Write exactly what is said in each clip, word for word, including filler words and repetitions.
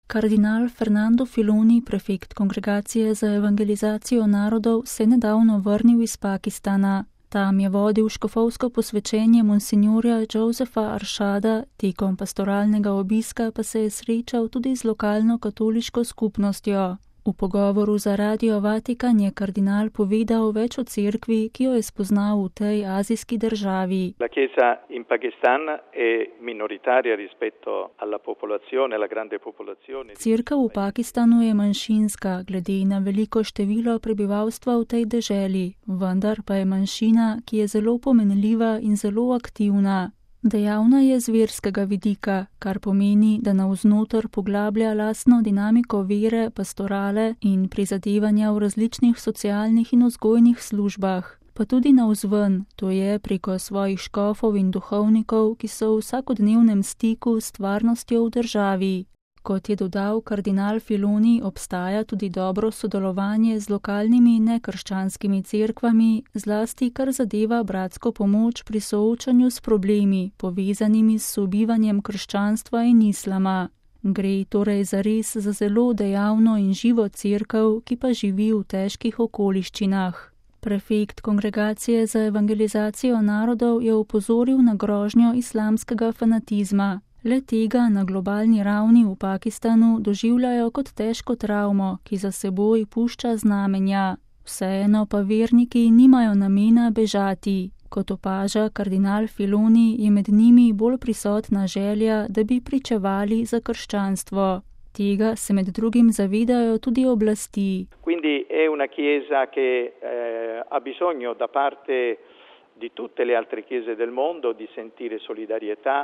Kardinal Fernando Filoni, prefekt Kongregacije za evangelizacijo narodov, se je nedavno vrnil iz Pakistana. Tam je vodil škofovsko posvečenje monsinjorja Josepha Arshada, tekom pastoralnega obiska pa se je srečal tudi z lokalno katoliško skupnostjo. V pogovoru za Radio Vatikan je kardinal povedal več o cerkvi, ki jo je spoznal v tej azijski državi. La Chiesa in Pakistan è minoritaria rispetto alla popolazione, alla grande popolazione. Cerkev v Pakistanu je manjšinska glede na veliko število prebivalstva v tej deželi, vendar pa je manjšina, ki je zelo pomenljiva in zelo aktivna. Dejavna je z verskega vidika, kar pomeni, da navznoter poglablja lastno dinamiko vere, pastorale in prizadevanja v različnih socialnih in vzgojnih službah, pa tudi navzven, to je preko svojih škofov in duhovnikov, ki so v vsakodnevnem stiku s stvarnostjo v državi. Kot je dodal kardinal Filoni, obstaja tudi dobro sodelovanje z lokalnimi nekrščanskimi cerkvami, zlasti kar zadeva bratsko pomoč pri soočanju s problemi, povezanimi s sobivanjem krščanstva in islama. Gre torej zares za zelo dejavno in živo cerkev, ki pa živi v težkih okoliščinah. Prefekt Kongregacije za evangelizacijo narodov je opozoril na grožnjo islamskega fanatizma. Le tega na globalni ravni v Pakistanu doživljajo kot težko travmo, ki za seboj pušča znamenja. Vseeno pa verniki nimajo namena bežati. Kot opaža kardinal Filoni, je med njimi bolj prisotna želja, da bi pričevali za krščanstvo. Tega se med drugim zavedajo tudi oblasti. Quindi è una chiesa che eh, ha bisogno da parte di tutte le altre chiese del mondo di sentire solidarietà.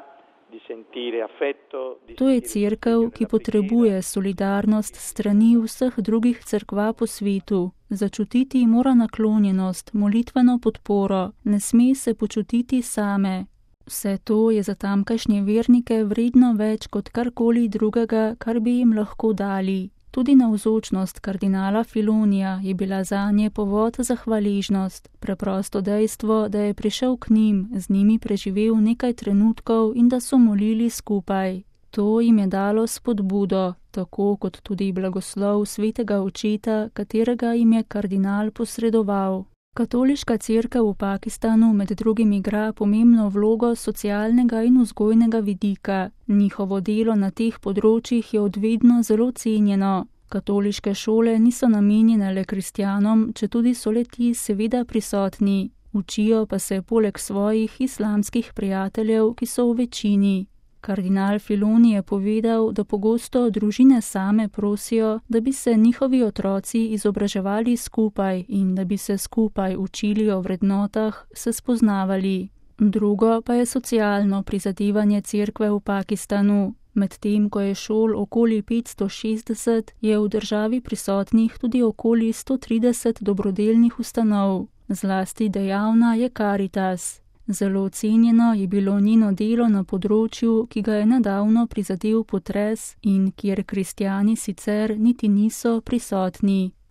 To je cerkev, ki potrebuje solidarnost strani vseh drugih cerkva po svetu. Začutiti mora naklonjenost, molitveno podporo, ne sme se počutiti same. Vse to je za tamkajšnje vernike vredno več kot karkoli drugega, kar bi jim lahko dali. Tudi navzočnost kardinala Filonija je bila zanje povod za hvaležnost, preprosto dejstvo, da je prišel k njim, z njimi preživel nekaj trenutkov in da so molili skupaj. To jim je dalo spodbudo, tako kot tudi blagoslov svetega očeta, katerega jim je kardinal posredoval. Katoliška cerkev v Pakistanu med drugim igra pomembno vlogo socialnega in vzgojnega vidika. Njihovo delo na teh področjih je odvedno zelo cenjeno. Katoliške šole niso namenjene le kristjanom, četudi so le ti seveda prisotni. Učijo pa se poleg svojih islamskih prijateljev, ki so v večini. Kardinal Filoni je povedal, da pogosto družine same prosijo, da bi se njihovi otroci izobraževali skupaj in da bi se skupaj učili o vrednotah, se spoznavali. Drugo pa je socialno prizadevanje cerkve v Pakistanu. Medtem ko je šol okoli petsto šestdeset, je v državi prisotnih tudi okoli sto trideset dobrodelnih ustanov. Zlasti dejavna je Karitas. Zelo cenjeno je bilo njeno delo na področju, ki ga je nedavno prizadel potres in kjer kristjani sicer niti niso prisotni.